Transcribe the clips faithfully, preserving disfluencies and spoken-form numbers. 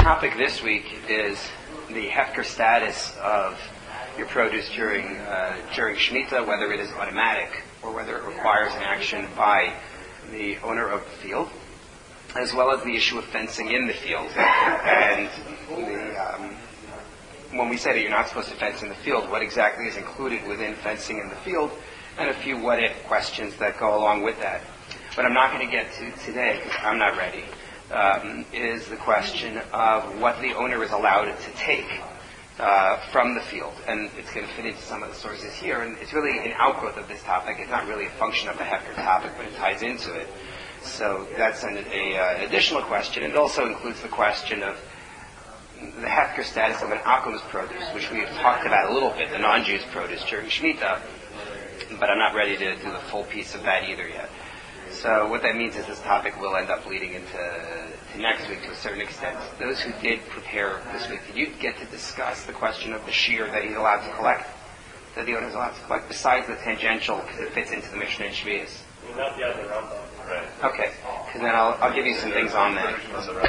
topic this week is the hefker status of your produce during uh, during Shemitah, whether it is automatic or whether it requires an action by the owner of the field, as well as the issue of fencing in the field. And the, um, when we say that you're not supposed to fence in the field, what exactly is included within fencing in the field, and a few what-if questions that go along with that. What I'm not going to get to today, because I'm not ready, um, is the question of what the owner is allowed to take uh, from the field. And it's going to fit into some of the sources here, and it's really an outgrowth of this topic. It's not really a function of the hefker topic, but it ties into it. So that's an a, uh, additional question. It also includes the question of the hefker status of an akum's produce, which we've talked about a little bit, the non-Jews produce during Shemitah, but I'm not ready to do the full piece of that either yet. So what that means is this topic will end up leading into to next week to a certain extent. Those who did prepare this week, did you get to discuss the question of the shear that he's allowed to collect, that the owner is allowed to collect, besides the tangential, because it fits into the Mishnah and Shvius? Not the other Rambam. Right. Okay, because then I'll, I'll give you some things on that.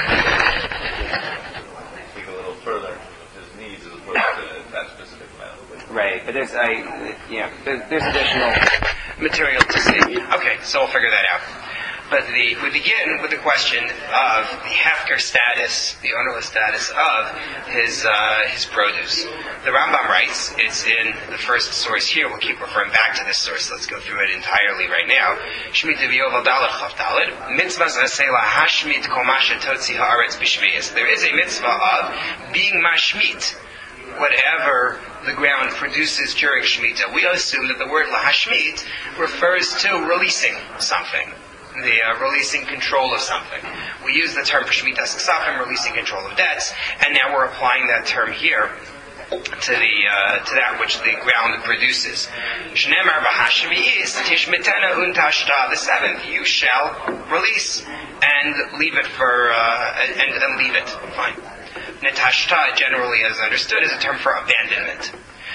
Think a little further, his needs as opposed to that specific amount. Right, but there's I yeah, there's, there's additional material to see. Okay, so we'll figure that out. But the, we begin with the question of the hefker status, the ownerless status of his uh, his produce. The Rambam writes, it's in the first source here. We'll keep referring back to this source. Let's go through it entirely right now. Shemitah v'yovel daled chav daled. Mitzvah zasela hashmit kol masha totzi haaretz b'shmiyas. There is a mitzvah of being mashmit, whatever the ground produces during Shemitah. We assume that the word lahashmit refers to releasing something, the uh, releasing control of something. We use the term for Shemitah's Ksafim, releasing control of debts, and now we're applying that term here to the uh, to that which the ground produces. Shneimar b'hashmi'is tishmitena untashta. The seventh you shall release and leave it for uh, and, and leave it. Fine. Netashta, generally as understood, is a term for abandonment.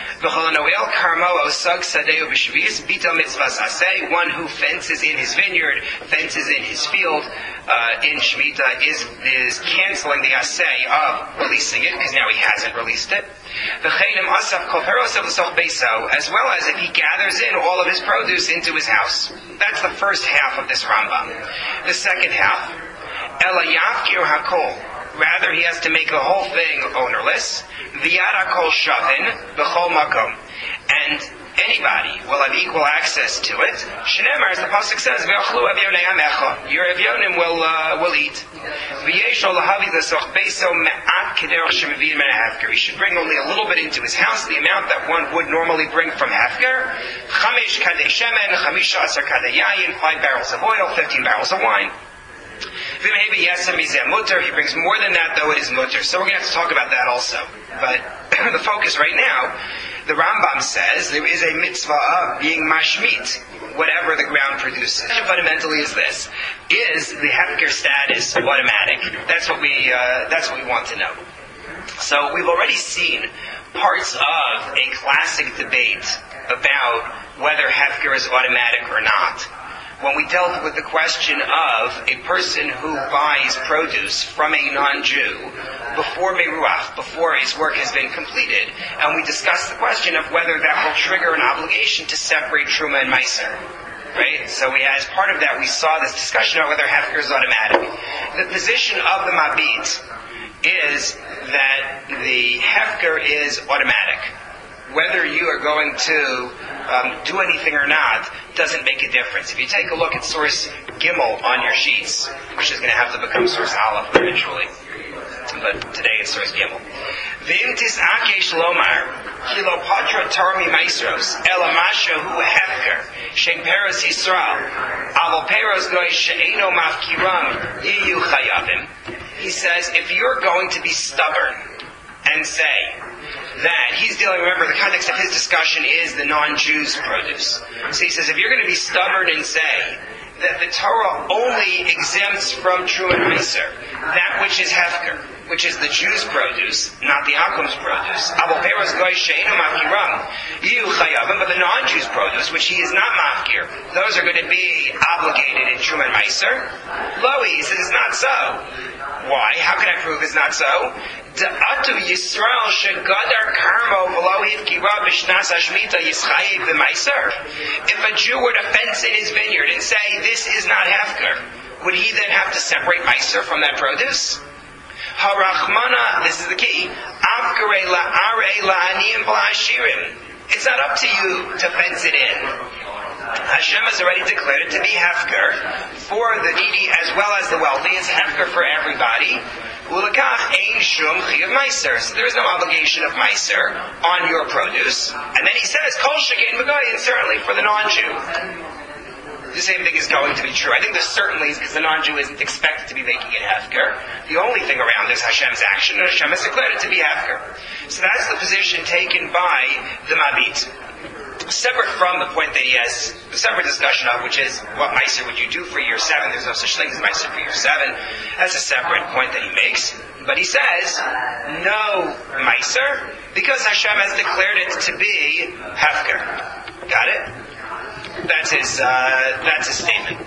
One who fences in his vineyard, fences in his field, uh, in Shemitah, is is canceling the assay of releasing it, because now he hasn't released it. As well as if he gathers in all of his produce into his house. That's the first half of this Rambam. The second half, Ela yafkir hakol. Rather, he has to make the whole thing ownerless. V'yada kol shavin b'chol makom. And anybody will have equal access to it. Shneimar, as the pasuk says, v'yochlu evyonei hamecha. Your evyonim will uh, will eat. V'yesho lahavi l'soch beiso me'at kederach shemevim min hefker. He should bring only a little bit into his house, the amount that one would normally bring from hefker. Chamesh kadei shemen, chamisha asar kadei yayin, five barrels of oil, fifteen barrels of wine. Maybe yes, mutter. He brings more than that, though it is mutter. So we're going to have to talk about that also. But the focus right now, the Rambam says there is a mitzvah of being mashmit, whatever the ground produces. Fundamentally, is this: is the hefker status automatic? That's what we uh, that's what we want to know. So we've already seen parts of a classic debate about whether hefker is automatic or not, when we dealt with the question of a person who buys produce from a non-Jew before Meruach, before his work has been completed, and we discussed the question of whether that will trigger an obligation to separate Truma and Meiser. Right? So we, as part of that, we saw this discussion about whether hefker is automatic. The position of the Mabit is that the hefker is automatic. Whether you are going to um, do anything or not doesn't make a difference. If you take a look at source Gimel on your sheets, which is going to have to become source Aleph eventually, but today it's source Gimel. V'im tis'akesh lomar kilo patra tarmi maestros elamasha hu hefker shem peros Yisrael avol peros goy she'eno mafkiram yiyu chayavim. He says, if you're going to be stubborn and say that he's dealing, remember, the context of his discussion is the non-Jews' produce. So he says, if you're going to be stubborn and say that the Torah only exempts from Truma and Meiser that which is hefker, which is the Jews' produce, not the Akum's produce. But the non-Jews' produce, which he is not mafkir, those are going to be obligated in Truma and Meiser. Lo, he says, it's not so. Why? How can I prove it's not so? Da'atu Yisrael shegadar karmo v'lo hivkira b'shnas hashmita yischayev b'maiser. If a Jew were to fence in his vineyard and say, this is not hefker, would he then have to separate meiser from that produce? Harachmana, this is the key, avkare la'are la'aniyim v'la'ashirim. It's not up to you to fence it in. Hashem has already declared it to be hefker for the needy as well as the wealthy. It's hefker for everybody. Ulakach ein shum chiyuv meiser. So there is no obligation of meiser on your produce. And then he says, kol shekein b'goyin, certainly for the non-Jew. The same thing is going to be true. I think this certainly is because the non-Jew isn't expected to be making it hefker. The only thing around is Hashem's action, and Hashem has declared it to be hefker. So that's the position taken by the Mabit. Separate from the point that he has a separate discussion of, which is what Meiser would you do for year seven? There's no such thing as Meiser for year seven. That's a separate point that he makes. But he says, no Meiser, because Hashem has declared it to be hefker. Got it? That's his, uh, that's his statement.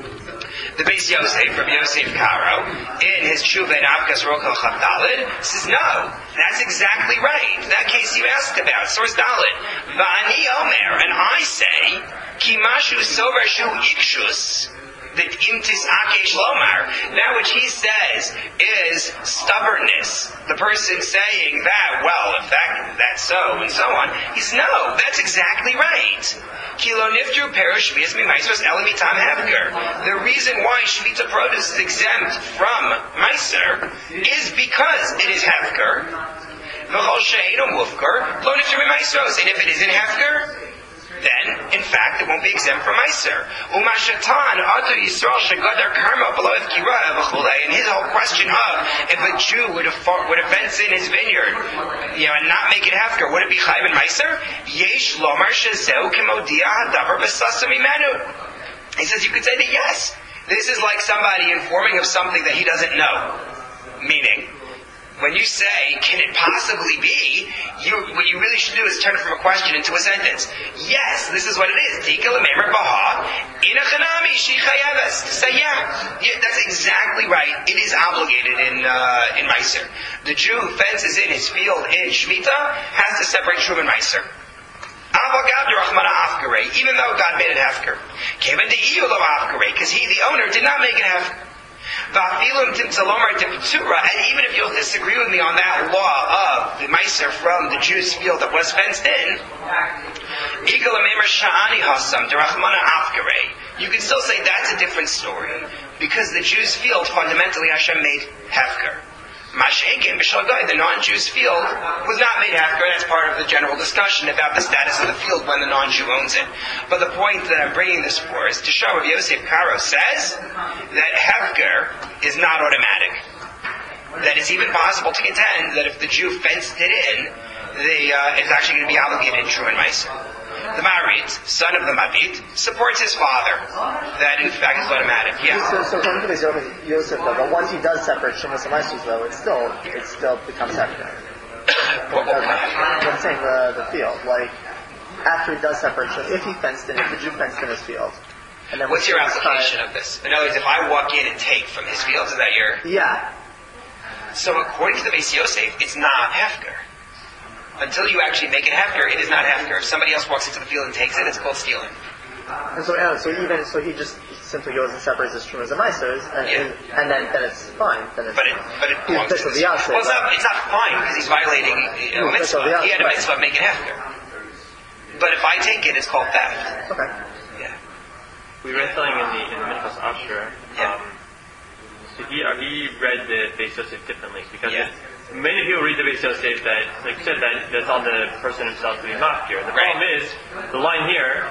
The Beis Yosef, from Yosef Karo, in his Tshuva in Avkas Rochel Chav Daled, says, no, that's exactly right. That case you asked about, source Daled. Va'ani Omer, and I say, Ki mashu sover shu ikshus, that imtis akesh lomar. That which he says is stubbornness. The person saying that, well, if that, that's so, and so on. He says, no, that's exactly right. Kilo niftu perush shmitas mimaisros elamitam hefker. The reason why shmita produce is exempt from meiser is because it is hefker. V'chol she'eino mufker lo niftu mimaisros. And if it isn't hefker, then, in fact, it won't be exempt from meiser. Umashatan atu Yisrael shegadar karma below ifkira v'chulei. And his whole question of if a Jew would have would have fence in his vineyard, you know, and not make it hefker, would it be chayv and meiser? Yesh lomar shezeu kemodia hadavar b'sasa mimenu. He says you could say that yes, this is like somebody informing of something that he doesn't know. Meaning, when you say, can it possibly be, you, what you really should do is turn it from a question into a sentence. Yes, this is what it is. Say, yeah. yeah. That's exactly right. It is obligated in uh, in Meiser. The Jew who fences in his field in Shemitah has to separate Shum and Meiser. Even though God made it Hefker. Because he, the owner, did not make it Hefker. And even if you'll disagree with me on that law of the Meiser from the Jew's field that was fenced in, you can still say that's a different story, because the Jew's field fundamentally Hashem made Hefker. The non-Jew's field was not made hefker. That's part of the general discussion about the status of the field when the non-Jew owns it. But the point that I'm bringing this for is to show Rav Yosef Karo says that hefker is not automatic. That it's even possible to contend that if the Jew fenced it in, the, uh, it's actually going to be obligated in True and Meiser. The Marit, son of the Mabit, supports his father. That, in fact, is automatic. Yeah. So, so according to the Yosef, though, but once he does separate Shemus and Meiser, though, it still it still becomes hefker. Well, I'm saying the the field, like after he does separate Shemus, if he fenced in, if the Jew fenced in his field, and then what's your application time, of this? In other words, if I walk in and take from his field, is that your? Yeah. So according to the Beis Yosef, it's not hefker. Until you actually make it hefker, it is not hefker. If somebody else walks into the field and takes it, it's called stealing. And so, yeah, so even so, he just simply goes and separates his Shemus and Meisers, and, yeah. and, and then, then it's fine. Then it's, but it, but it belongs to the Yaseh. Well, it's not, it's not fine because he's violating a mitzvah. He had a mitzvah of making hefker. But if I take it, it's called theft. Okay. Yeah. We read something in the in the Minchas Asher. Yeah. Um, so he uh, he read the Beis Yosef differently because. Yeah. Many people read the Beis Yosef that, like you said, that that's on the person himself to be mafkir. The problem is, the line here,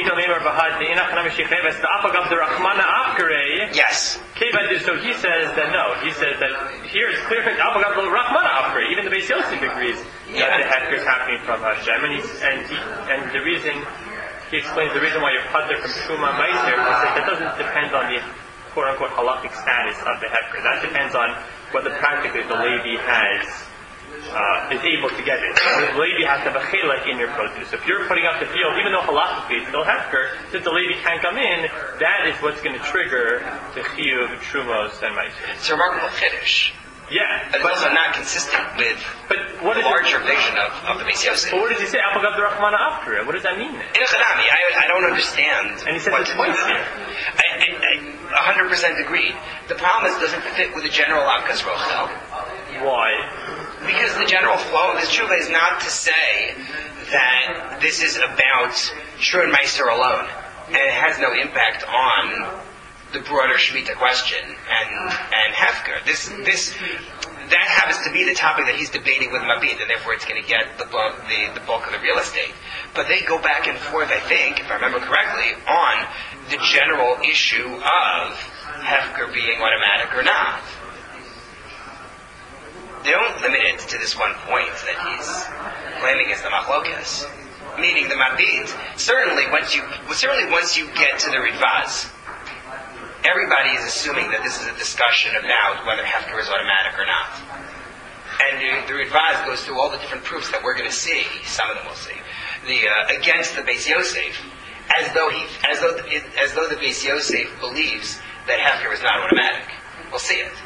yes. So he says that no, he says that here it's clear, even the Beis Yosef agrees yeah. that the hefker is happening from Hashem, and, he's, and, he, and the reason, he explains the reason why you're putter from Shuma Meiser, is that that doesn't depend on the quote-unquote halachic status of the hefker. That depends on whether practically the Levi has uh, is able to get it. The Levi has to have a chelek in your produce. If you're putting up the field, even though halakhically it's still hefker, since the Levi can't come in, that is what's going to trigger the chiyuv, trumos, and ma'aser. It's a remarkable chiddush. Yeah, but it's also not consistent with but what the larger it, vision of, of the Beis Yosef. But what does he say? What does that mean? In Echanami, I, I don't understand. And he says what the point here. I, I, I one hundred percent agree. The problem is it doesn't fit with the general Avkas Rochel. Why? Because the general flow of this tshuva is not to say that this is about Shur and Meister alone, and it has no impact on the broader Shemitah question and and Hefker. This this that happens to be the topic that he's debating with Mabit, and therefore it's going to get the bulk, the the bulk of the real estate. But they go back and forth, I think, if I remember correctly, on the general issue of Hefker being automatic or not. They don't limit it to this one point that he's claiming is the machlokas, meaning the Mabit. Certainly, once you certainly once you get to the Ritva, everybody is assuming that this is a discussion about whether Hefker is automatic or not. And the, the Ritva goes through all the different proofs that we're going to see. Some of them we'll see. The uh, against the Beis Yosef, as though he, as though the, as though the Beis Yosef believes that Hefker is not automatic. We'll see it.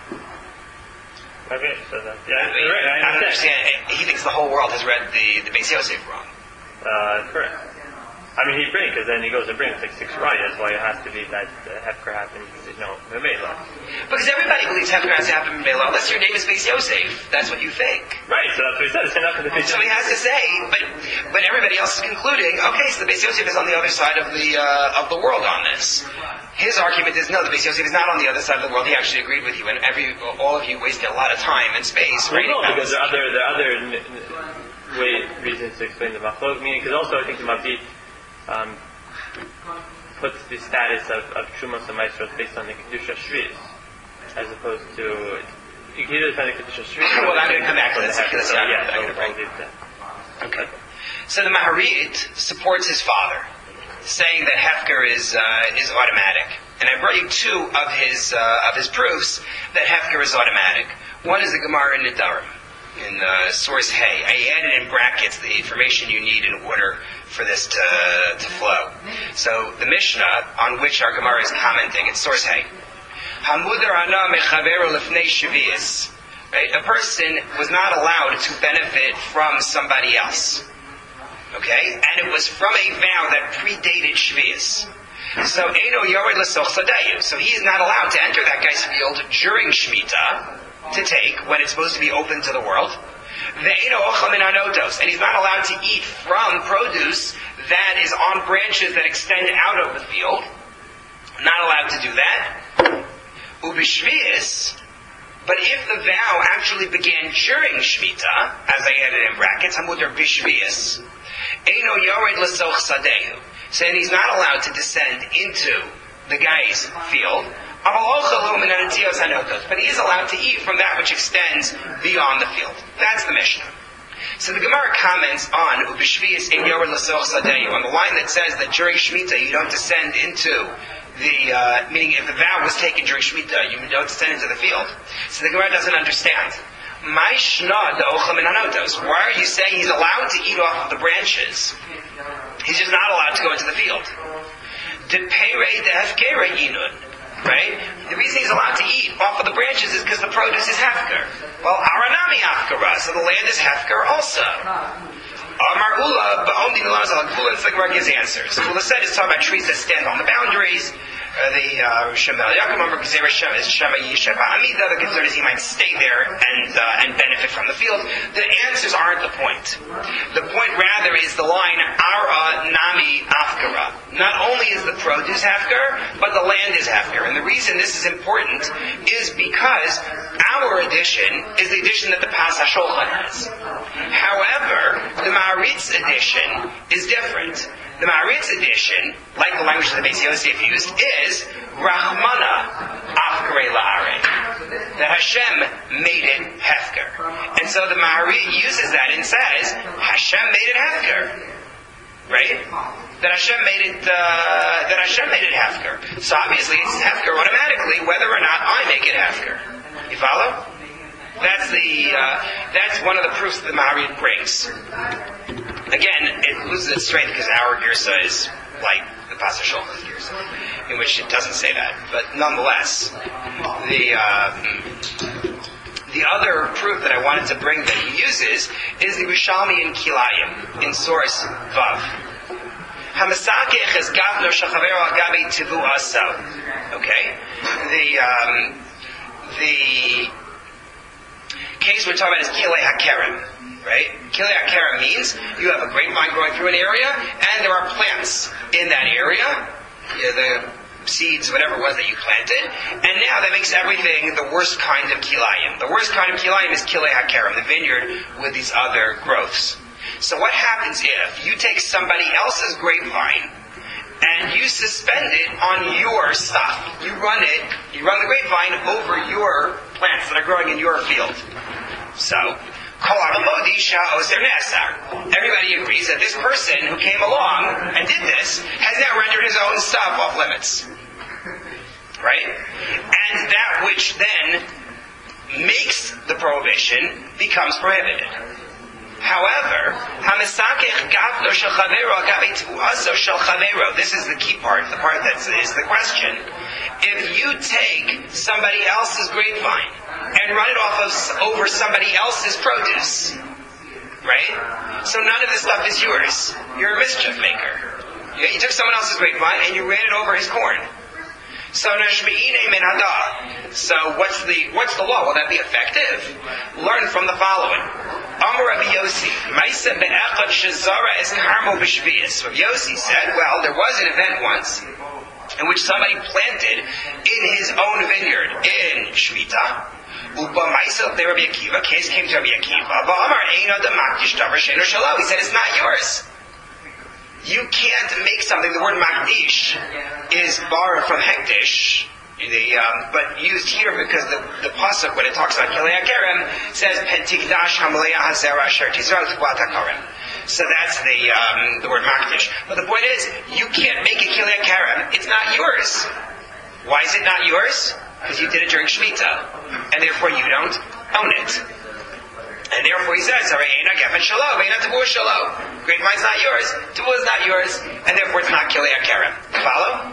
Okay, so that, yeah, I, mean, right, I, I don't understand. He thinks the whole world has read the the Beis Yosef wrong. Uh, correct. I mean, he brings, because then he goes and brings like six right. That's why it has to be that uh, Hefker happens, you know, Memela. Because everybody believes Hefker has to happen Memela, unless your name is Beis Yosef. That's what you think. Right, so that's what he says. It's enough of the So he has to say, but but everybody else is concluding, okay, so the Beis Yosef is on the other side of the uh, of the world on this. His argument is, no, the Beis Yosef is not on the other side of the world. He actually agreed with you, and every all of you wasted a lot of time and space. Well, no, because there are other, there are other n- n- way, reasons to explain the Machlok, meaning, because also I think the Mabit um, puts the status of, of Trumos and Maestros based on the Kedusha Shvius, as opposed to, you can either find the Kedusha Shvius. Well, I'm going to come back to this. So, yeah, I'm going to bring it. Okay. So the Maharit supports his father, saying that Hefker is uh, is automatic. And I brought you two of his uh, of his proofs that Hefker is automatic. One is the Gemara in Nedarim, in uh, source Hay. I added in brackets the information you need in order for this to, to flow. So the Mishnah on which our Gemara is commenting, it's source Hay. Hamudar ana mechaveru lefnei shvius. Right? A person was not allowed to benefit from somebody else. Okay? And it was from a vow that predated Shvius. So, Eino Yored L'Soch Sadeyu. So he is not allowed to enter that guy's field during Shemitah to take when it's supposed to be open to the world. Ve'eino Ochel Min Hanotos. And he's not allowed to eat from produce that is on branches that extend out of the field. Not allowed to do that. Ubishvius. But if the vow actually began during Shemitah, as I added in brackets, Hamudar Bishvius, Eino Yored L'Soch Sadehu. Saying he's not allowed to descend into the guy's field. But he is allowed to eat from that which extends beyond the field. That's the Mishnah. So the Gemara comments on Ubishvius in Yored L'Soch Sadehu, on the line that says that during Shemitah you don't descend into the, uh, meaning if the vow was taken during Shemitah, you don't descend into the field. So the Gemara doesn't understand. Why are you saying he's allowed to eat off of the branches? He's just not allowed to go into the field. Right? The reason he's allowed to eat off of the branches is because the produce is hefker. Well, aranami hefkara, so the land is hefker also. Amar Ula, ba'omdi nilazal Ula, and the Gemara gives answers. Ula said it's talking about trees that stand on the boundaries. Uh, the Shemel Yaakov Amar Gzeir Hashem is Shema Yisheva Amida. The concern is he might stay there and uh, and benefit from the field. The answers aren't the point. The point rather is the line Ara Nami Afkara. Not only is the produce hefker, but the land is hefker. And the reason this is important is because our edition is the edition that the Pas HaSholchan has. However, the Maharit's edition is different. The Maharit's edition, like the language that the Beis Yosef used, is Rahmana Afkare La'are. That Hashem made it hefker. And so the Maharit uses that and says, Hashem made it hefker. Right? That Hashem made it, uh, that Hashem made it hefker. So obviously it's hefker automatically, whether or not I make it hefker. You follow? That's the uh, that's one of the proofs that the Maharid brings. Again, it loses its strength because our Girsa is like the Pasuk Shulchan Girsa, in which it doesn't say that. But nonetheless, the uh, the other proof that I wanted to bring that he uses is the Rishalmi in Kilayim in source Vav. Hamasakech is Gavno Shachavero Agabi Tivu Asav. Okay, the um, the case we're talking about is Kilei HaKerem, right? Kilei HaKerem means you have a grapevine growing through an area, and there are plants in that area, yeah, the seeds, whatever it was that you planted, and now that makes everything the worst kind of Kilayim. The worst kind of Kilayim is Kilei HaKerem, the vineyard with these other growths. So what happens if you take somebody else's grapevine and you suspend it on your stuff? You run it, you run the grapevine over your plants that are growing in your field. So, everybody agrees that this person who came along and did this has now rendered his own stuff off limits. Right? And that which then makes the prohibition becomes prohibited. However, this is the key part, the part that is the question. If you take somebody else's grapevine and run it off of over somebody else's produce, right? So none of this stuff is yours. You're a mischief maker. You, you took someone else's grapevine and you ran it over his corn. So So what's the what's the law? Will that be effective? Learn from the following. Amar Rabbi Yossi, Maisa be'echad shezara es karmo b'shvius. Rabbi Yossi said, well, there was an event once in which somebody planted in his own vineyard in Shvita. Uba Maisa de Rabbi Akiva, case came to Rabbi Akiva. Ba'amar eino demakdish davar she'eno shelo. He said, it's not yours. You can't make something. The word makdish is borrowed from hekdesh. The, um, but used here because the, the pasuk, when it talks about Kilei HaKerem, says Pentikdash Hamalei Hazera Asher Tizrot V'Atakarem. So that's the um, the word makdish. But the point is, you can't make a Kilei HaKerem. It's not yours. Why is it not yours? Because you did it during Shemitah, and therefore you don't own it. And therefore he says, grapevine's not yours, Tavua is not yours, and therefore it's not Kilei HaKerem. Follow?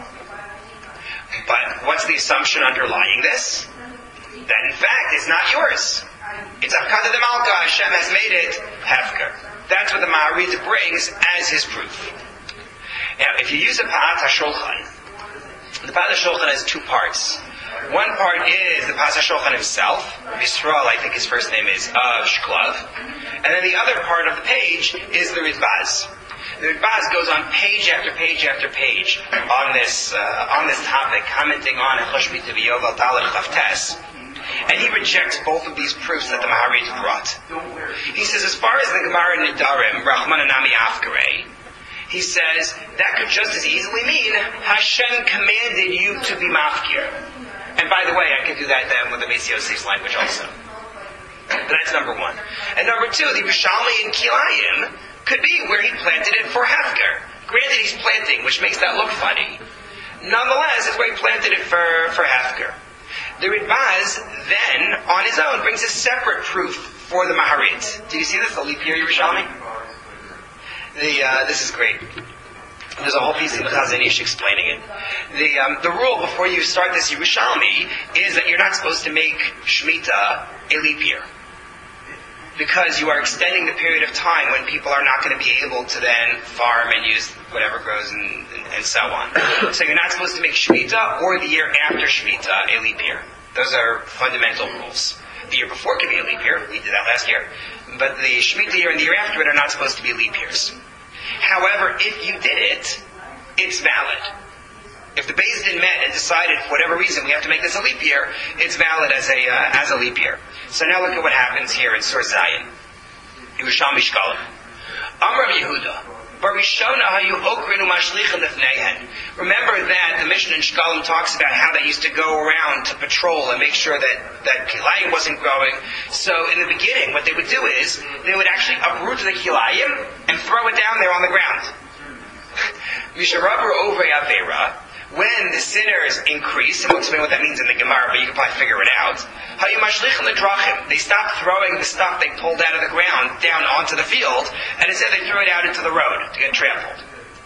But what's the assumption underlying this? That in fact it's not yours. It's Avkada de Malka, Hashem has made it Hefker. That's what the Maharid brings as his proof. Now, if you use a Pa'at HaShulchan, the Pa'at HaShulchan has two parts. One part is the Pa'at HaShulchan himself, Yisrael, I think his first name is, of Shklov. And then the other part of the page is the Rizbaz. The Rizbaz goes on page after page after page on this uh, on this topic, commenting on Choshmi Teviyov al Dalet Chavtes. And he rejects both of these proofs that the Maharid brought. He says, as far as the Gemara Nidarim, Rahman Anami Afkarei, he says, that could just as easily mean Hashem commanded you to be mafkir. And by the way, I can do that then with the Beis Yosef's language also. But that's number one. And number two, the Rishalmi in Kilayim could be where he planted it for Hefker. Granted, he's planting, which makes that look funny. Nonetheless, it's where he planted it for, for Hefker. The Rizbaz then, on his own, brings a separate proof for the Maharid. Do you see this, the leap year Yerushalmi? The, uh, this is great. There's a whole piece in the Chazon Ish explaining it. The, um, the rule before you start this Yerushalmi is that you're not supposed to make Shemitah a leap year. Because you are extending the period of time when people are not going to be able to then farm and use whatever grows and, and, and so on. So you're not supposed to make Shemitah or the year after Shemitah a leap year. Those are fundamental rules. The year before can be a leap year. We did that last year. But the Shemitah year and the year after it are not supposed to be leap years. However, if you did it, it's valid. If the Beis Din met and decided, for whatever reason, we have to make this a leap year, it's valid as a uh, as a leap year. So now look at what happens here in Sur Zion. Yerushalmi Shkalim. Amar Yehuda. Remember that the Mishnah in Shkalim talks about how they used to go around to patrol and make sure that, that Kilayim wasn't growing. So in the beginning, what they would do is, they would actually uproot the Kilayim and throw it down there on the ground. Misharabra over Avera. When the sinners increase, and we'll explain what that means in the Gemara, but you can probably figure it out. They stopped throwing the stuff they pulled out of the ground down onto the field, and instead they threw it out into the road to get trampled.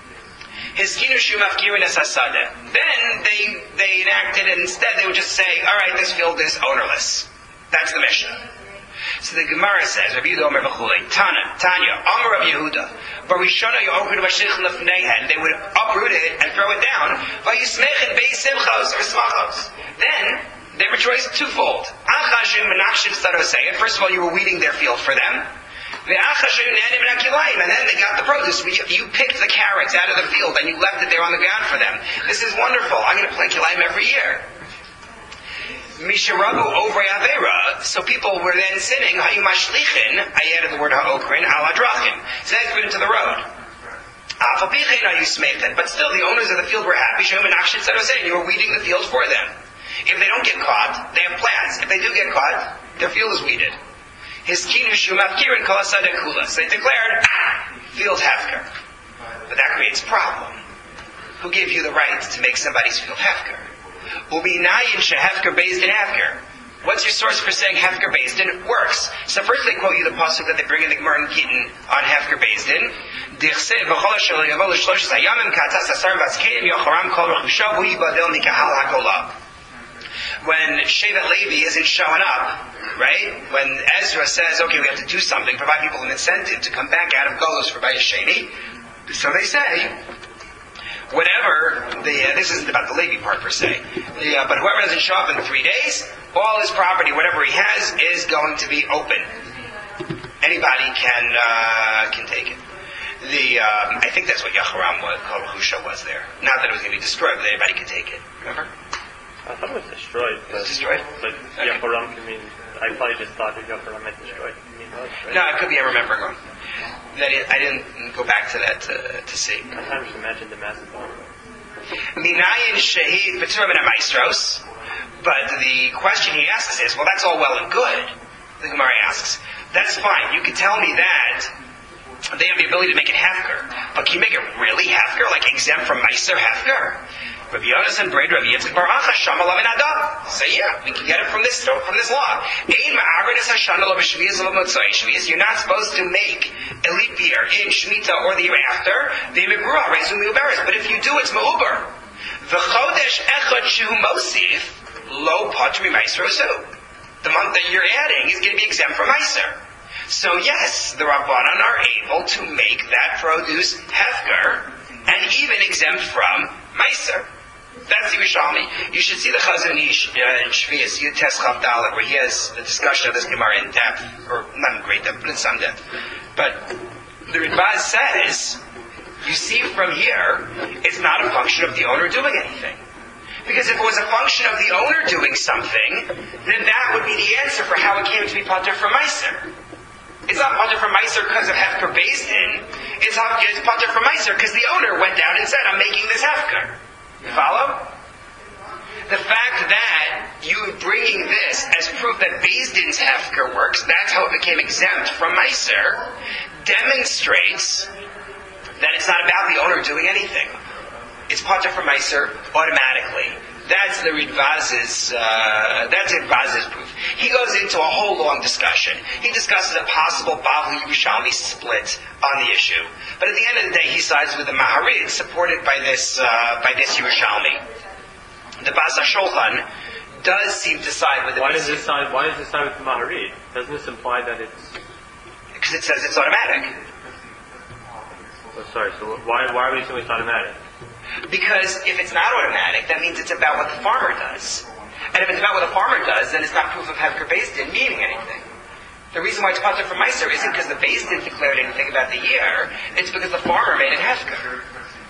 Then they they enacted, and instead they would just say, all right, this field is ownerless. That's the mission. So the Gemara says, Rabbi Yehuda Omer B'chulei, Tana, Tanya, Omer Rabbi Yehuda, Barishona Yochid Vashich Lefneihen, they would uproot it and throw it down, Vayismechen Beis Simchos or Smachos. Then they rejoiced twofold. Achashim Menachshiv Sadosei. First of all, you were weeding their field for them. And then they got the produce. You picked the carrots out of the field and you left it there on the ground for them. This is wonderful. I'm going to plant kilayim every year. Misharabu over Avera, so people were then sinning, Hayumashlichin, I added the word Ha'okrin, Al-Hadrachim. So they threw it into the road. But still, the owners of the field were happy. You were weeding the field for them. If they don't get caught, they have plants. If they do get caught, their field is weeded. So they declared, field hefker. But that creates a problem. Who gave you the right to make somebody's field hefker? What's your source for saying Hefker Beis Din works? So first they quote you the pasuk that they bring in the Gemara in Gittin on Hefker Beis Din. When Shevet Levi isn't showing up, right? When Ezra says, okay, we have to do something, provide people an incentive to come back out of Golos for Bayis Sheni. So they say, whatever, the, uh, this isn't about the Levi part per se, the, uh, but whoever doesn't show up in three days, all his property, whatever he has, is going to be open. Anybody can uh, can take it. The um, I think that's what Yacharam was, called Husha was there. Not that it was going to be destroyed, but anybody could take it. Remember? I thought it was destroyed. But, it was destroyed? But okay. Yacharam can mean, I probably just thought that Yacharam meant destroyed. Mean, right? No, it could be, I remember wrong. That it, I didn't go back to that to, to see. I can't just imagine the massacre. Minayin Shahid B'Tzur Ben Amaistros. But the question he asks is, well, that's all well and good. The Gemara asks, that's fine. You can tell me that they have the ability to make it hefker, but can you make it really hefker, like exempt from Meiser hefker? Rabbi Yonasan Braid, Rabbi Yitzchak Bar Acha, Shama Lavin Adam. Say, yeah, we can get it from this from this law. You're not supposed to make a leap year in Shemitah or the year after. But if you do, it's Ma'uber. V'chodesh echad shehu mosif lo patri meiser osu. The month that you're adding is going to be exempt from meiser. So yes, the Rabbanan are able to make that produce hefker and even exempt from meiser. That's the Yerushalmi. You should see the Chazon Ish uh, in Shvius, Yud-Tes Chav Dalet, where he has the discussion of this Gemara in depth, or not in great depth, but in some depth. But the Ritbaz says, you see from here, it's not a function of the owner doing anything. Because if it was a function of the owner doing something, then that would be the answer for how it came to be Pater from Meiser. It's not Pater from Meiser because of Hefker Beis Din. It's, it's Pater from Meiser because the owner went down and said, I'm making this Hefker. You follow? The fact that you bringing this as proof that Beis Din's Hefker works, that's how it became exempt from Meiser, demonstrates that it's not about the owner doing anything. It's Pater from Meiser automatically. That's the Ritbaz's, uh, that's Ritbaz's proof. He goes into a whole long discussion. He discusses a possible Bavli Yerushalmi split on the issue. But at the end of the day, he sides with the Maharid, supported by this, uh, by this Yerushalmi. The Bas HaShulchan does seem to side with the Why does this side, why does this side with the Maharid? Doesn't this imply that it's... Because it says it's automatic. Oh, sorry, so why, why are we assuming it's automatic? Because if it's not automatic, that means it's about what the farmer does. And if it's about what the farmer does, then it's not proof of Hefker Beis Din meaning anything. The reason why it's Pater from Meiser isn't because the Beis Din declared anything about the year, it's because the farmer made it Hefker.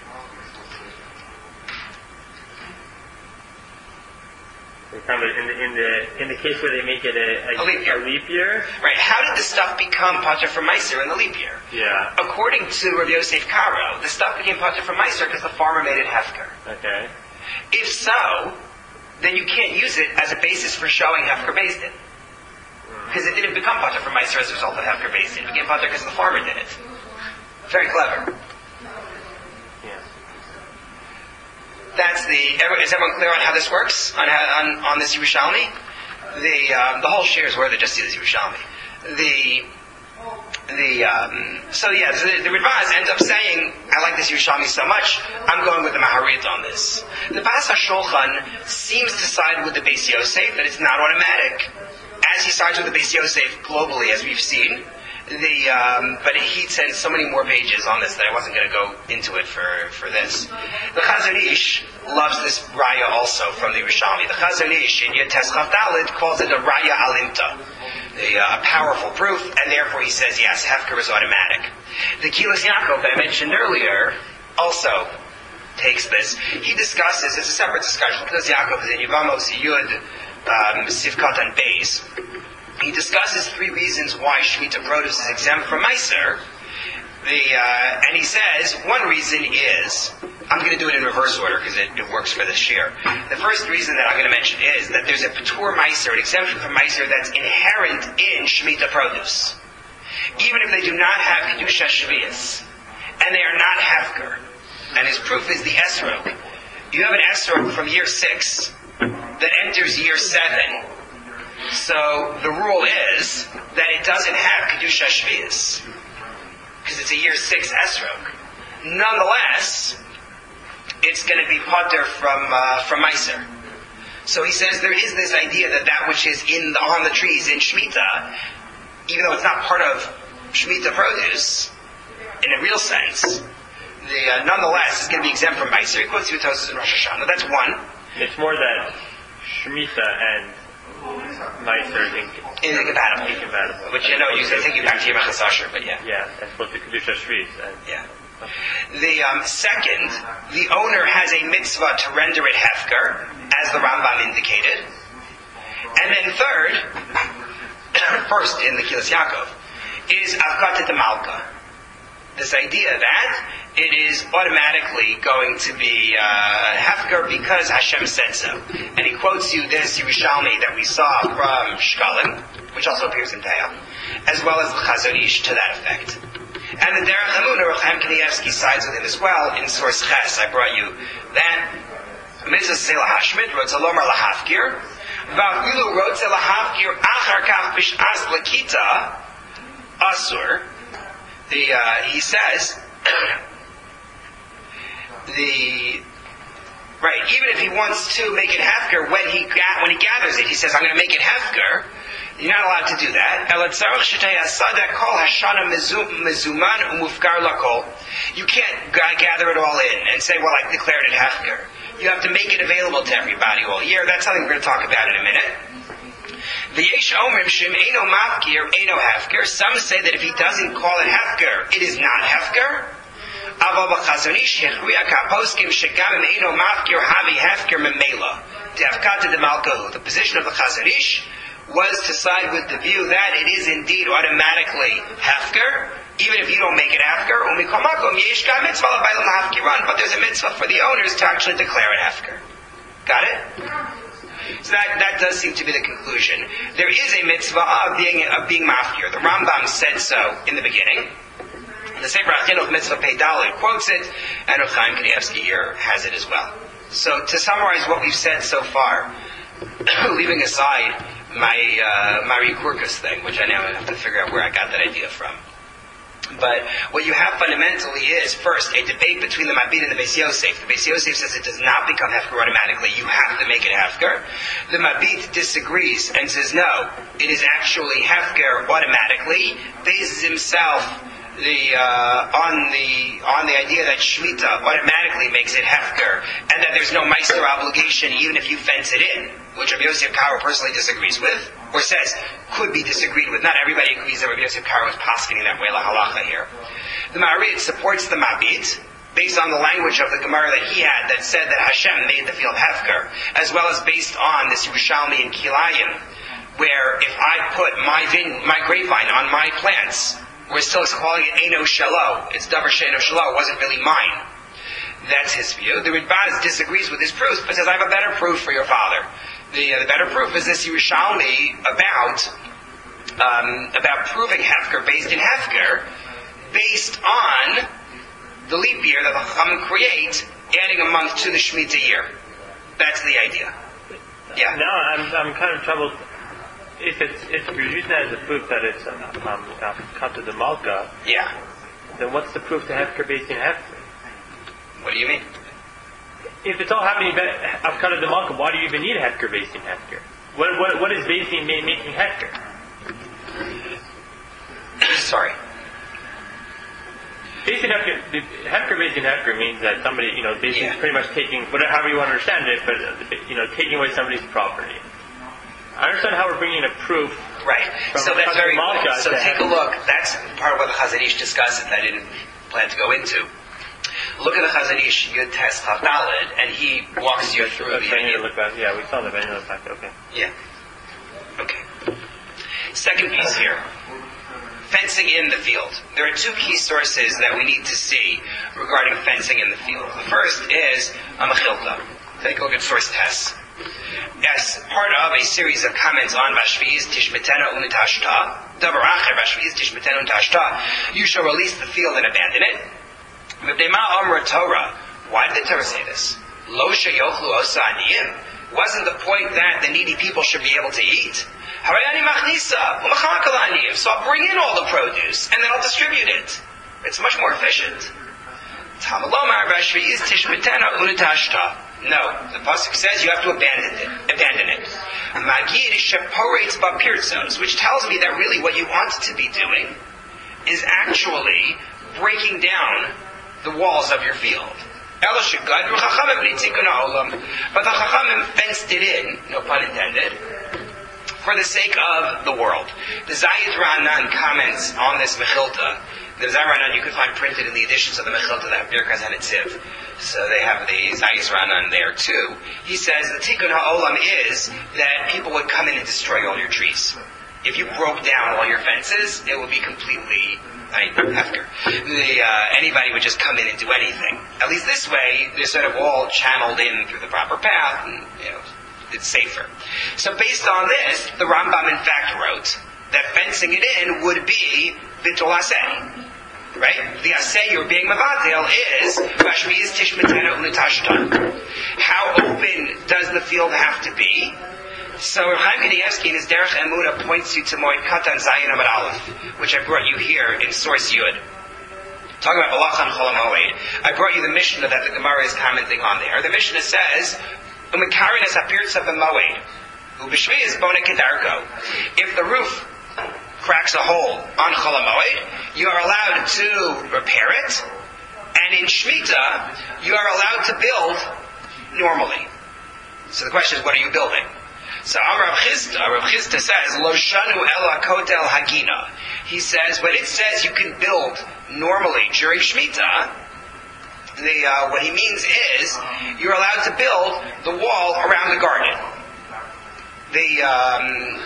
Kind of in the, in the in the case where they make it a, a, a, leap, year. a leap year, right? How did the stuff become Pater from Meiser in the leap year? Yeah. According to Rabbi Yosef Karo, the stuff became Pater from Meiser because the farmer made it Hefker. Okay. If so, then you can't use it as a basis for showing Hefker Beis Din, because it didn't become Pater from Meiser as a result of Hefker Beis Din. It became Pater because the farmer did it. Very clever. that's the. Is everyone clear on how this works? On how, on, on this Yerushalmi? The um, the whole share is worth it just to see this Yerushalmi. The the um, so yeah, the, the Ritbaz ends up saying, I like this Yerushalmi so much, I'm going with the Maharit on this. The Bas HaShulchan seems to side with the Beis Yosef, that it's not automatic, as he sides with the Beis Yosef globally, as we've seen. The um, but he sends so many more pages on this that I wasn't going to go into it for, for this. The Chazon Ish loves this raya also from the Yerushalmi. The Chazon Ish in Yotes Chav Daled calls it a raya alimta, a uh, powerful proof, and therefore he says yes, hefker is automatic. The Kilas Yaakov that I mentioned earlier also takes this. He discusses, it's a separate discussion. Kilas Yaakov is in Yevamos Yud um, Sivkat and Beis. He discusses three reasons why Shemitah produce is exempt from Meiser. The, uh, and he says, one reason is, I'm going to do it in reverse order because it, it works for this year. The first reason that I'm going to mention is that there's a Patur Meiser, an exemption from Meiser that's inherent in Shemitah produce. Even if they do not have Kedusha Shvius, and they are not Hefker. And his proof is the Esrog. You have an Esrog from year six that enters year seven. So the rule is that it doesn't have Kedusha Shvius, because it's a year six Esrog. Nonetheless, it's going to be Potter from uh, from Meiser. So he says there is this idea that that which is in the, on the trees in Shemitah, even though it's not part of Shemitah produce, in a real sense, the, uh, nonetheless, it's going to be exempt from Meiser. He quotes Yutosis and Rosh Hashanah. That's one. It's more that Shemitah and Meiser is incompatible. Incompatible. Which, you know, you say, take you back to your Mechas Asher, but yeah. Yeah, as opposed to Kedusha Shvius. Yeah. The um, second, the owner has a mitzvah to render it hefker, as the Rambam indicated. And then third, first in the Kilas Yaakov, is Avkat de Malka. This idea that it is automatically going to be uh, hefker because Hashem said so. And he quotes you this Yerushalmi that we saw from Shkalim, which also appears in Teah, as well as the Chazon Ish to that effect. And the Derech Hamunah, Rav Chaim Kanievsky sides with him as well in source Ches. I brought you that. Mitzvah Sela Hashmid, Rotza Lomar Lahafkir, Vafilu Rotza Lahafkir Achar Kach Bish'as Lakita, Asur. The, uh, he says, the, right, even if he wants to make it hefker, when he, when he gathers it, he says, I'm going to make it hefker. You're not allowed to do that. You can't gather it all in and say, well, I declared it hefker. You have to make it available to everybody all year. That's something we're going to talk about in a minute. Some say that if he doesn't call it hefker, it is not hefker. The position of the Chazon Ish was to side with the view that it is indeed automatically hefker, even if you don't make it hefker. But there's a mitzvah for the owners to actually declare it hefker. Got it? So that, that does seem to be the conclusion. There is a mitzvah of being of being mafkir. The Rambam said so in the beginning. The Sefer HaChinuch Mitzvah Pei Daled quotes it, and Rav Chaim Kanievsky here has it as well. So to summarize what we've said so far, leaving aside my uh, Mari Kurkus thing, which I now have to figure out where I got that idea from. But what you have fundamentally is, first, a debate between the Mabit and the Beis Yosef. The Beis Yosef says it does not become hefker automatically. You have to make it hefker. The Mabit disagrees and says, no, it is actually hefker automatically. Bases himself the uh, on the on the idea that Shemitah automatically makes it hefker, and that there's no meister obligation even if you fence it in, which Rabbi Yosef Karo personally disagrees with, or says could be disagreed with. Not everybody agrees that Rabbi Yosef Karo is poskening that way, la halacha here. The Ma'arid supports the Mabit based on the language of the Gemara that he had that said that Hashem made the field hefker, as well as based on this Yerushalmi in Kilayim, where if I put my vine, my grapevine on my plants, we're still calling it Eino Shelo. It's Davar She'eino Shelo. It wasn't really mine. That's his view. The Ritbaz disagrees with his proof, but says, I have a better proof for your father. The, uh, the better proof is this Yerushalmi about, um, about proving Hefker based in Hefker, based on the leap year that the Chachamim create adding a month to the Shemitah year. That's the idea. Yeah. Now I'm I'm kind of troubled. If it's if you're using that as a proof that it's um, um, Kata de Malka, Yeah. then what's the proof to Hefker based in Hefker? What do you mean? If it's all happening of Kata de Malka, why do you even need a Hefker based in Hefker? What what what is basing making Hefker? Sorry. Based in Hefker, Hefker based in Hefker means that somebody, you know, basically Yeah. pretty much taking, whatever, however you want to understand it, but, you know, taking away somebody's property. I understand how we're bringing a proof. Right. From So that's very Malka good. So to take a Hefker. look. That's part of what the Chazon Ish discusses that I didn't plan to go into. Look at the Chazon Ish, Yud Tes Tav Daled, and he walks you through Okay, the I need idea. to look back. Yeah, we saw the venue look back. Okay. Yeah. Okay. Second piece here. Fencing in the field. There are two key sources that we need to see regarding fencing in the field. The first is a Mechilta. Take a look at source tests. As part of a series of comments on Vashviz Tishmetena Unitashta, Davar Acher Vashviz Tishmetena Unitashta, you shall release the field and abandon it. V'dema Amra Torah. Why did the Torah say this? Lo sheyochlu osa aniyim. Wasn't the point that the needy people should be able to eat? Harayani machnisa u'machakal aniyim. So I'll bring in all the produce and then I'll distribute it. It's much more efficient. Tamalomar Vashviz Tishmetena Unitashta. No, the pasuk says you have to abandon it. Abandon it. Magid sheporetz bapirzos, which tells me that really what you want to be doing is actually breaking down the walls of your field. But the Chachamim fenced it in, no pun intended, for the sake of the world. The Zayid Ra'anan comments on this Mechilta. The Zayid Ra'anan you can find printed in the editions of the Mechilta that have Birkas HaNetziv. So they have the Zayid Ra'anan there too. He says the Tikkun HaOlam is that people would come in and destroy all your trees. If you broke down all your fences, it would be completely I mean, after. The, uh, anybody would just come in and do anything. At least this way, they're sort of all channeled in through the proper path, and, you know, it's safer. So based on this, the Rambam in fact wrote that fencing it in would be Bitul Aseh. Right? The Aseh you're being Mavatel is Vashmiz Tishmetena Unitashtan. How open does the field have to be? So Rav Chaim Kanievsky in his Derech Emunah points you to Moed Katan Zayin Amud Aleph, which I brought you here in Source Yud. Talking about Balachan Chol HaMoed, I brought you the Mishnah that the Gemara is commenting on there. The Mishnah says, Umekarin es hapirtza b'moed, ub'shviz bona kedarko. If the roof cracks a hole on Chol HaMoed, you are allowed to repair it, and in Shemitah, you are allowed to build normally. So the question is, what are you building? So Amar Rav Chisda, Rav Chisda says, Lo shanu ela kotel hagina. He says, when it says you can build normally during Shemitah, the, uh, what he means is, you're allowed to build the wall around the garden. The, um,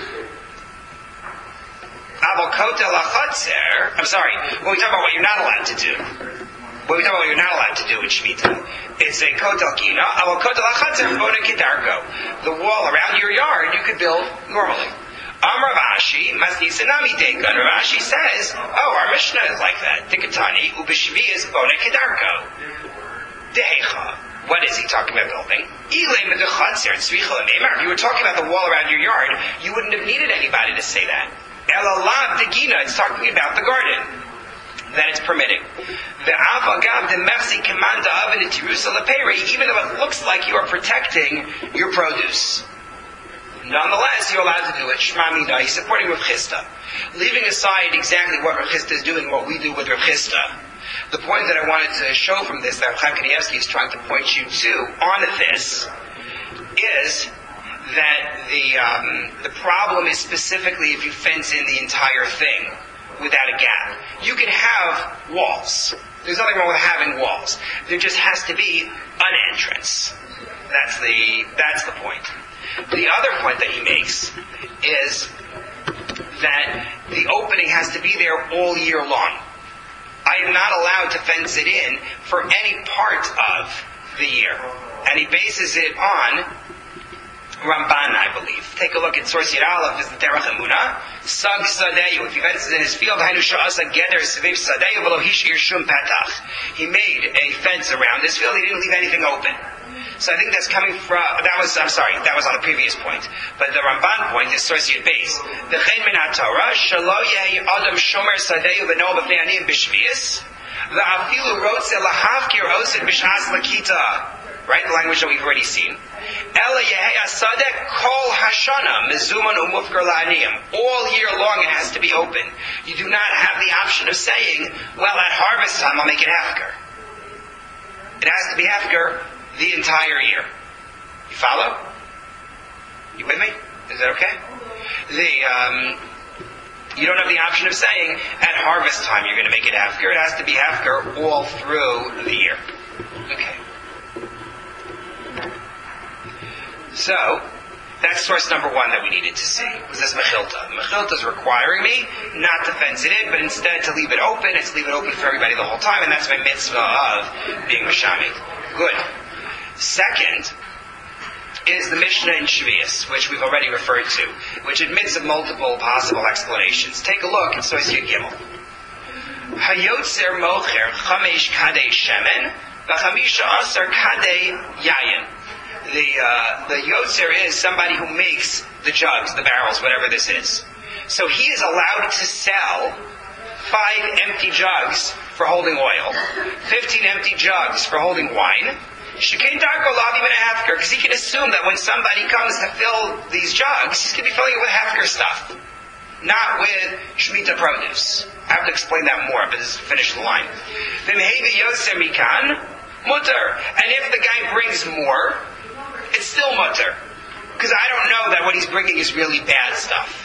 Abel kotel hachatzer, I'm sorry, when we talk about what you're not allowed to do, when we talk about what you're not allowed to do in Shemitah, it's a kotel kina, aval kotel achatzer bona kedarko. The wall around your yard you could build normally. Amar Rashi, masnisanami dekan. Rashi says, oh, our Mishnah is like that. Tikatani, ubishvi is bona kedarko. Dehecha. What is he talking about building? If you were talking about the wall around your yard, you wouldn't have needed anybody to say that. Elalav degina, it's talking about the garden. That it's permitting. Even though it looks like you are protecting your produce. Nonetheless, you're allowed to do it. Shema Mida, he's supporting Rav Chisda. Leaving aside exactly what Rav Chisda is doing, what we do with Rav Chisda, the point that I wanted to show from this, that Rav Chaim Kanievsky is trying to point you to on this, is that the um, the problem is specifically if you fence in the entire thing without a gap. You can have walls. There's nothing wrong with having walls. There just has to be an entrance. That's the that's the point. The other point that he makes is that the opening has to be there all year long. I am not allowed to fence it in for any part of the year. And he bases it on Ramban, I believe. Take a look at source Yud Aleph, is the Derech Emunah. Sag Sadeyu, if he fences in his field, Hainu Sha'asa Geder Seviv Sadeyu V'lo Hishir Shum Patach. He made a fence around this field, he didn't leave anything open. So I think that's coming from, that was, I'm sorry, that was on the previous point. But the Ramban point is source Yud Beis. The Chen Min HaTorah, Shalo Yehi Adam Shomer Sadeyu V'no B'fnei Aniyim B'Shvius. The Afilu Rotze Lahavkir Osid B'Shas Lakita. Right, the language that we've already seen. Ela Yehei Asadek Kol Hashana Mizuman Umufkar La'aniyim. All year long it has to be open. You do not have the option of saying, well, at harvest time I'll make it Hefker. It has to be Hefker the entire year. You follow? You with me? Is that okay? The um, you don't have the option of saying, at harvest time you're going to make it Hefker. It has to be Hefker all through the year. Okay. So, that's source number one that we needed to see, was this Mechilta. The Mechilta is requiring me not to fence it in, but instead to leave it open, and to leave it open for everybody the whole time, and that's my mitzvah of being Mashamit. Good. Second is the Mishnah in Shvius, which we've already referred to, which admits of multiple possible explanations. Take a look at source Yud Gimel. Hayotzer mocher chamesh kadei shemen, v'chamisha aser kadei yayin. The uh, the yotzer is somebody who makes the jugs, the barrels, whatever this is. So he is allowed to sell five empty jugs for holding oil, fifteen empty jugs for holding wine. Shekain darko lavi min hefker, because he can assume that when somebody comes to fill these jugs, he's going to be filling it with hefker stuff, not with Shemitah produce. I have to explain that more, but this is finish the line. V'mehevi yotzer mikan mutter, and if the guy brings more, it's still mutter, because I don't know that what he's bringing is really bad stuff.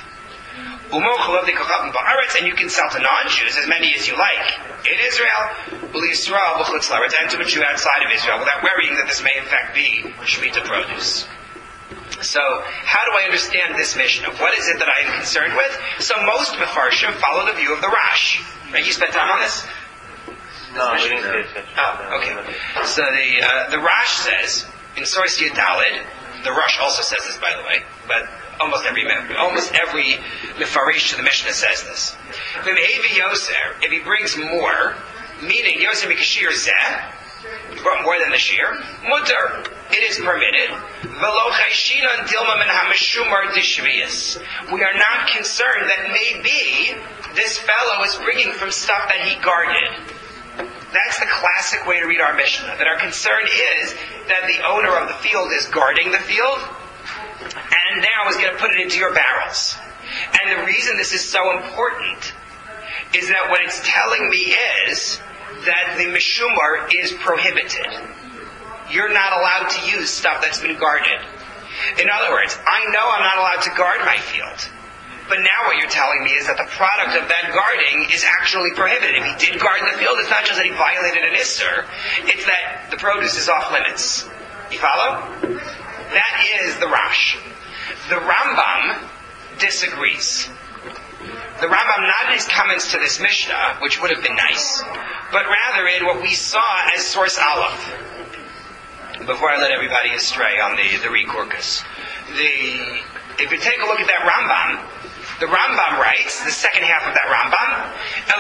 And you can sell to non-Jews as many as you like in Israel, and to a Jew outside of Israel, without worrying that this may in fact be Shemitah produce. So, how do I understand this Mishnah? What is it that I am concerned with? So most Mefarshim follow the view of the Rash. Right? You spent time on this? No, we didn't see it. Oh, okay. So the uh, the Rash says, in source Yud Daled, the Rush also says this, by the way, but almost every almost every Mefarish to the Mishnah says this. V'mehevi yoser, if he brings more, meaning yoser mikashir zeh, he brought more than the shear, mutter, it is permitted. V'lo chayshinan dilma min hameshumar dishvius. We are not concerned that maybe this fellow is bringing from stuff that he guarded. That's the classic way to read our Mishnah, that our concern is that the owner of the field is guarding the field, and now is going to put it into your barrels. And the reason this is so important is that what it's telling me is that the Meshumar is prohibited. You're not allowed to use stuff that's been guarded. In other words, I know I'm not allowed to guard my field. But now what you're telling me is that the product of that guarding is actually prohibited. If he did guard the field, it's not just that he violated an Isser, it's that the produce is off limits. You follow? That is the Rash. The Rambam disagrees. The Rambam, not in his comments to this Mishnah, which would have been nice, but rather in what we saw as source Aleph. Before I let everybody astray on the, the Rekorkus. The, if you take a look at that Rambam, the Rambam writes, the second half of that Rambam,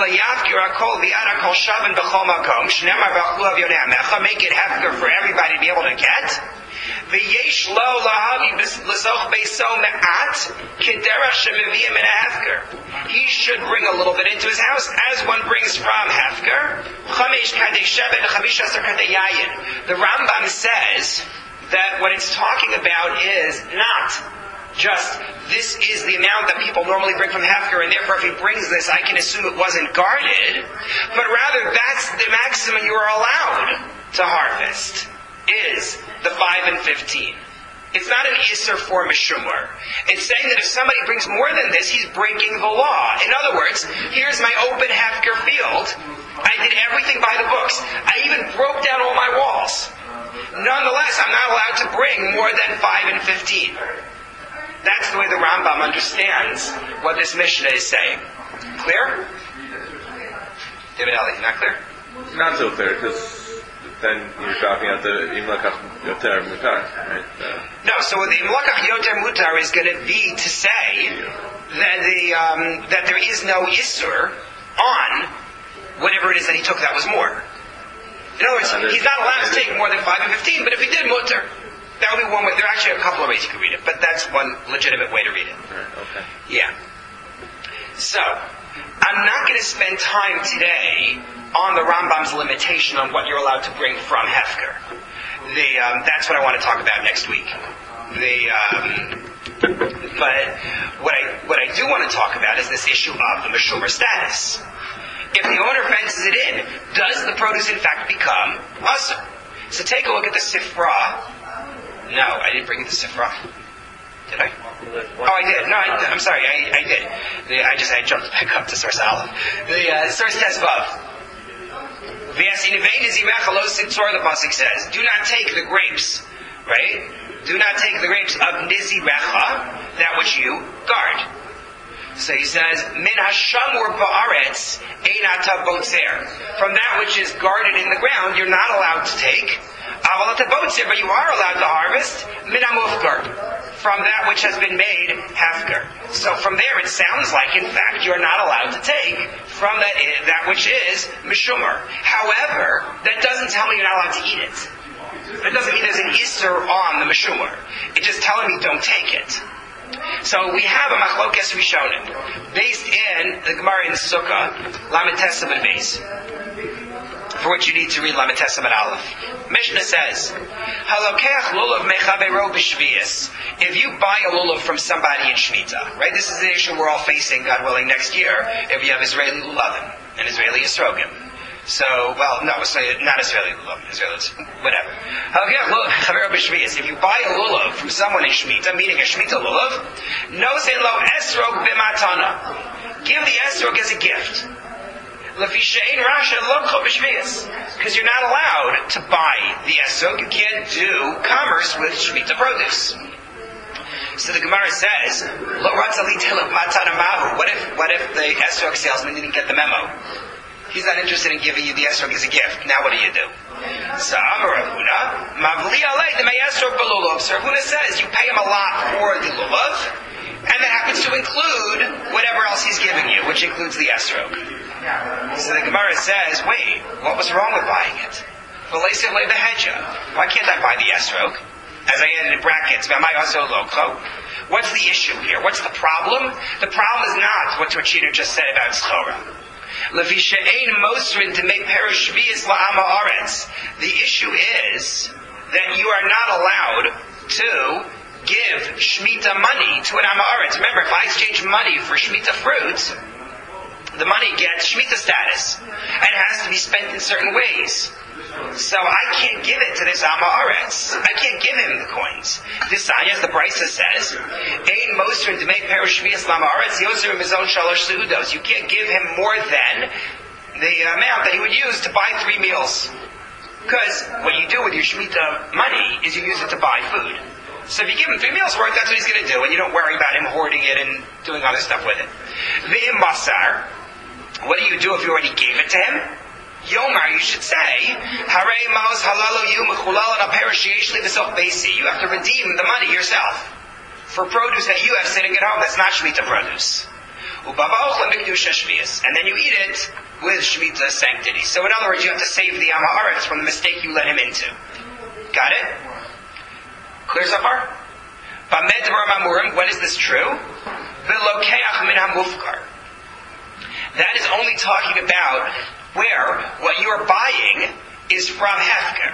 make it hefker for everybody to be able to get. He should bring a little bit into his house, as one brings from hefker. The Rambam says that what it's talking about is not just, this is the amount that people normally bring from Hefker, and therefore if he brings this, I can assume it wasn't guarded, but rather that's the maximum you are allowed to harvest, is the five and fifteen. It's not an Isser for Meshumar. It's saying that if somebody brings more than this, he's breaking the law. In other words, here's my open Hefker field. I did everything by the books. I even broke down all my walls. Nonetheless, I'm not allowed to bring more than five and fifteen. That's the way the Rambam understands what this Mishnah is saying. Clear? David Ali, not clear? Not so clear, because then you're dropping out the imlakach yoter mutar, right? Uh, No, so the imlakach yoter mutar is going to be to say that the um, that there is no isur on whatever it is that he took that was more. In other words, he's not allowed to take more than five and fifteen, but if he did mutar, that would be one way. There are actually a couple of ways you can read it, but that's one legitimate way to read it. right, okay. Yeah. So, I'm not going to spend time today on the Rambam's limitation on what you're allowed to bring from Hefker. The, um, that's what I want to talk about next week. The, um, but what I what I do want to talk about is this issue of the Meshumer status. If the owner fences it in, does the produce in fact become asur? So take a look at the Sifra. No, I didn't bring you the Sifra. Did I? Oh, I did. No, I, I'm sorry. I, I did. The, I just I jumped back up to source Aleph. The uh, source test above. The pasuk says, "Do not take the grapes, right? Do not take the grapes of nizirecha, that which you guard." So he says, "Min hashamur ba'aretz einata botzer." From that which is guarded in the ground, you're not allowed to take. Aval botzer, but you are allowed to harvest min hamufkar, from that which has been made hefker. So from there, it sounds like, in fact, you're not allowed to take from that that which is mishumer. However, that doesn't tell me you're not allowed to eat it. That doesn't mean there's an isur on the mishumer. It's just telling me don't take it. So we have a machlokes rishonim based in the Gemara in Sukkah, Lamed Tesam and Beis, for which you need to read Lamed Tesam and Aleph. Mishnah says, "Halokeach lulav mechavero b'shvius." If you buy a lulav from somebody in Shemitah, right? This is the issue we're all facing, God willing, next year. If you have Israeli lulavim and Israeli yisrogim. So, well, no, so not Israeli lulav, Israeli, whatever. If you buy a lulav from someone in Shemitah, meaning a Shemitah lulav, nosen lo esrog b'matana. Give the esrog as a gift. Because you're not allowed to buy the esrog. You can't do commerce with Shemitah produce. So the Gemara says, what if, what if the esrog salesman didn't get the memo? He's not interested in giving you the esrog as a gift. Now what do you do? So Amar Ravuna, Mavli alei the esrog b'lulav. So Ravuna says you pay him a lot for the lulav, and that happens to include whatever else he's giving you, which includes the esrog. So the Gemara says, wait, what was wrong with buying it? Why can't I buy the esrog? As I added in brackets, what's the issue here? What's the problem? The problem is not what Torchino just said about Tzchora. The issue is that you are not allowed to give Shemitah money to an Amaretz. Remember, if I exchange money for Shemitah fruit, the money gets Shemitah status, and it has to be spent in certain ways. So I can't give it to this Amaretz. I can't give him the coins. This, as the Brisa says, Ein Mosrin to make Perush Shvias Lamaretz Yoser Mizon Shalosh Seudos. You can't give him more than the amount that he would use to buy three meals. Because what you do with your Shemitah money is you use it to buy food. So if you give him three meals worth, that's what he's going to do, and you don't worry about him hoarding it and doing other stuff with it. V'im Basar, what do you do if you already gave it to him? Yomar, you should say, Harei Maos Halalo Yu Mechulal and Aperish Yeshli V'Sof Beisi. You have to redeem the money yourself for produce that you have sitting at home that's not Shemitah produce. Ubaba Ochla Mikdusha Shvius, and then you eat it with Shemitah sanctity. So in other words, you have to save the Amaretz from the mistake you let him into. Got it? Clear so far? When is this true? That is only talking about where what you are buying is from Hefker.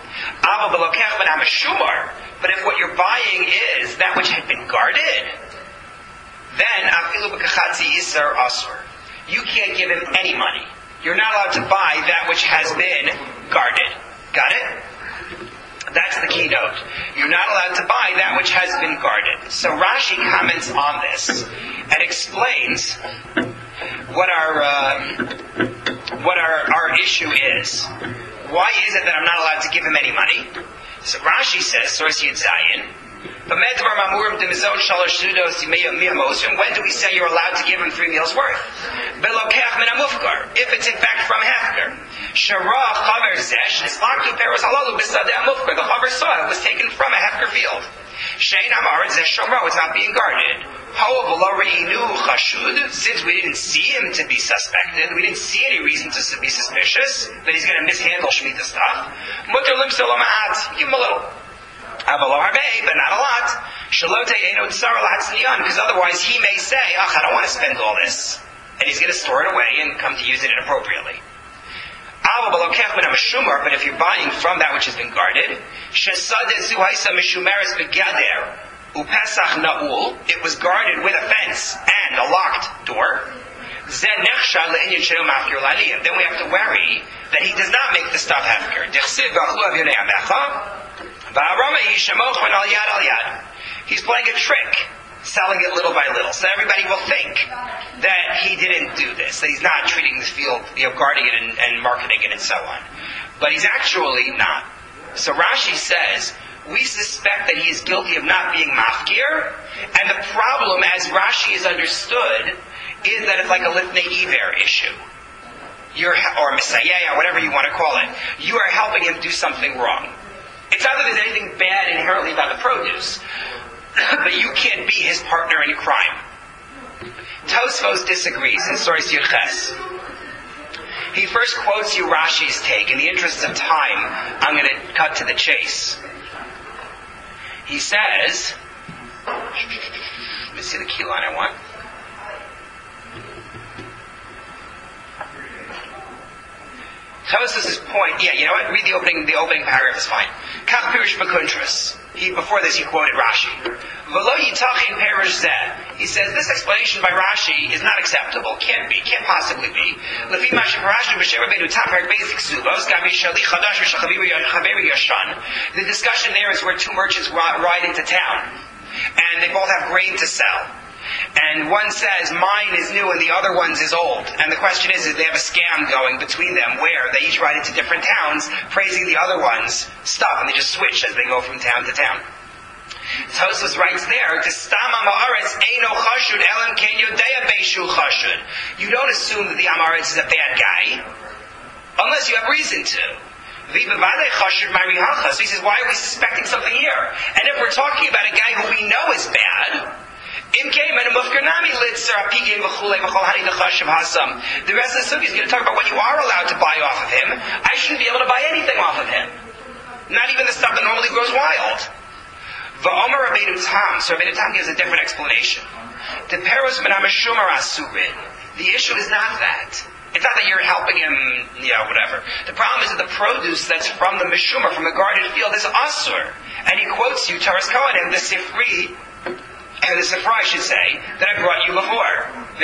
But if what you're buying is that which had been guarded, then you can't give him any money. You're not allowed to buy that which has been guarded. Got it? That's the keynote. You're not allowed to buy that which has been guarded. So Rashi comments on this and explains what our uh, what our, our issue is. Why is it that I'm not allowed to give him any money? So Rashi says, source Yud Zayin, when do we say you're allowed to give him three meals worth? min amufkar, if it's in fact from hefker. Sharah chaver zesh nislaktu peros halalu b'sadeh amufkar. The chaver saw it was taken from a hefker field. Shein amaret zesh shomro, it's not being guarded. However, since we didn't see him to be suspected, we didn't see any reason to be suspicious that he's going to mishandle Shemitah stuff, mutter limso loma'at, give him a little. But not a lot. Because otherwise he may say, ach, I don't want to spend all this. And he's going to store it away and come to use it inappropriately. But if you're buying from that which has been guarded, it was guarded with a fence and a locked door. Then we have to worry that he does not make the stuff hefker. He's playing a trick, selling it little by little. So everybody will think that he didn't do this, that he's not treating the field, you know, guarding it and, and marketing it and so on. But he's actually not. So Rashi says, we suspect that he is guilty of not being mafkir, and the problem, as Rashi is understood, is that it's like a lifnei iver issue. You're, or misayeh, or whatever you want to call it. You are helping him do something wrong. It's not that there's anything bad inherently about the produce, but you can't be his partner in crime. Tosfos disagrees in Source Yuches. He first quotes you Rashi's take. In the interest of time, I'm going to cut to the chase. He says, let me see the key line I want. Tosfos' point, yeah, you know what? Read the opening. The opening paragraph is fine. Kach pirush b'kuntras. He before this he quoted Rashi. V'lo yitachin perush zeh. He says this explanation by Rashi is not acceptable. Can't be. Can't possibly be. Lefi ma sheparashnu b'shem Rabbeinu Tam perak beis ksubos gabi shali chadash v'shachaviri yashan. The discussion there is where two merchants ride into town, and they both have grain to sell. And one says, mine is new and the other one's is old. And the question is, is they have a scam going between them where they each ride into different towns praising the other one's stuff, and they just switch as they go from town to town. Tosfos writes there, you don't assume that the Amaretz is a bad guy unless you have reason to. So he says, why are we suspecting something here? And if we're talking about a guy who we know is bad, the rest of the sugi is going to talk about what you are allowed to buy off of him. I shouldn't be able to buy anything off of him. Not even the stuff that normally grows wild. V'omer Rabbeinu Tam. So Rabbeinu Tam gives a different explanation. The peros min hameshumar asurin. The issue is not that. It's not that you're helping him, you know, whatever. The problem is that the produce that's from the meshumar, from the guarded field, is asur. And he quotes you, Taras Kohanim, the Sifri, and the Sifra, I should say, that I brought you before.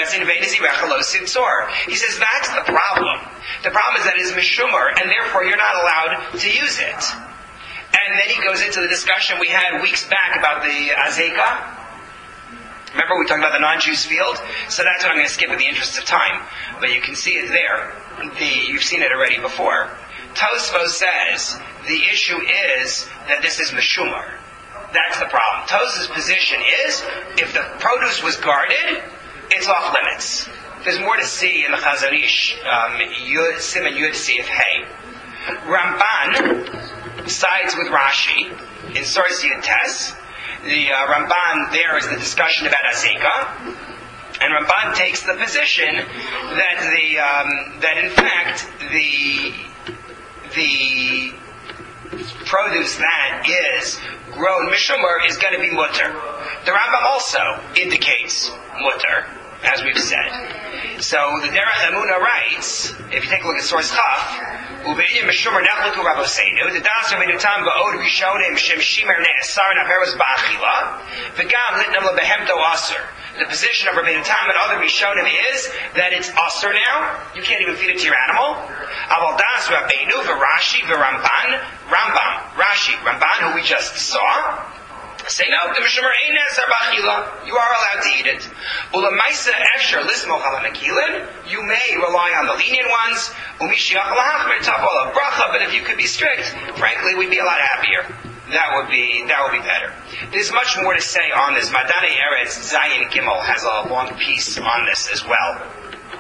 He says that's the problem. The problem is that it is meshumar, and therefore you're not allowed to use it. And then he goes into the discussion we had weeks back about the azeka. Remember we talked about the non-Jews field? So that's what I'm going to skip in the interest of time. But you can see it there. The, you've seen it already before. Tosfos says the issue is that this is meshumar. That's the problem. Tosfos' position is, if the produce was guarded, it's off limits. There's more to see in the Chazon Ish, um, Yud, Simon Yud Sif Hey. Ramban sides with Rashi in Source Yud Tes. The uh, Ramban there is the discussion about Azeka. And Ramban takes the position that the um, that in fact the the produce that is grown mishumar is going to be mutter. The Rambam also indicates mutter, as we've said. So the Derech Emunah writes, if you take a look at source Chaf, Ube'inyan mishumar nechluku raboseinu, the das Rabbeinu Tam ba'od rishonim shem shimer ne'esar na'peros ba'achila, v'gam litnam lebehemto aser. The position of Rabbeinu Tam and other rishonim is that it's aser now. You can't even feed it to your animal. Aval das Rabbeinu v'Rashi v'Ramban, Rambam, Rashi, Ramban, who we just saw, say no, the Mishumar ain't Nesar Bachila. You are allowed to eat it. Ulamaisa Esher Lismo Chalanakilin, you may rely on the lenient ones. Umishiach Lahachmer Tabola Bracha, but if you could be strict, frankly, we'd be a lot happier. That would be that would be better. There's much more to say on this. Madane Eretz Zayin Gimel has a long piece on this as well.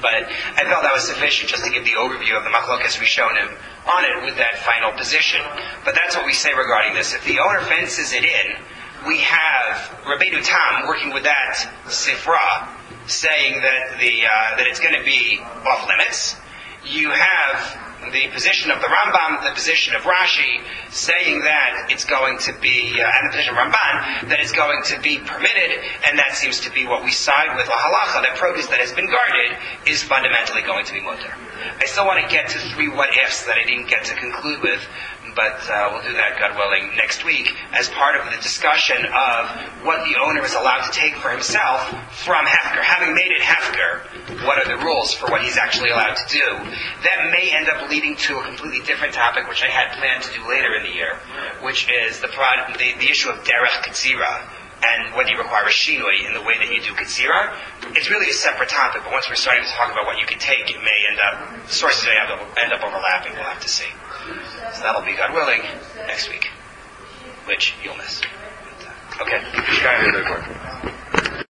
But I felt that was sufficient just to give the overview of the machlokas Rishonim on it with that final position. But that's what we say regarding this. If the owner fences it in, we have Rabbeinu Tam working with that Sifra, saying that the uh, that it's going to be off limits. You have the position of the Rambam, the position of Rashi, saying that it's going to be, uh, and the position of Ramban, that it's going to be permitted, and that seems to be what we side with. La halacha, that produce that has been guarded is fundamentally going to be mutter. I still want to get to three what-ifs that I didn't get to conclude with, but uh, we'll do that, God willing, next week as part of the discussion of what the owner is allowed to take for himself from Hefker. Having made it Hefker, what are the rules for what he's actually allowed to do? That may end up leading to a completely different topic, which I had planned to do later in the year, which is the product, the, the issue of Derech Katsira, and whether you require a shinui in the way that you do Katsira. It's really a separate topic, but once we're starting to talk about what you can take, it may end up, sources may end up overlapping. We'll have to see. So that'll be, God willing, next week, which you'll miss. Okay.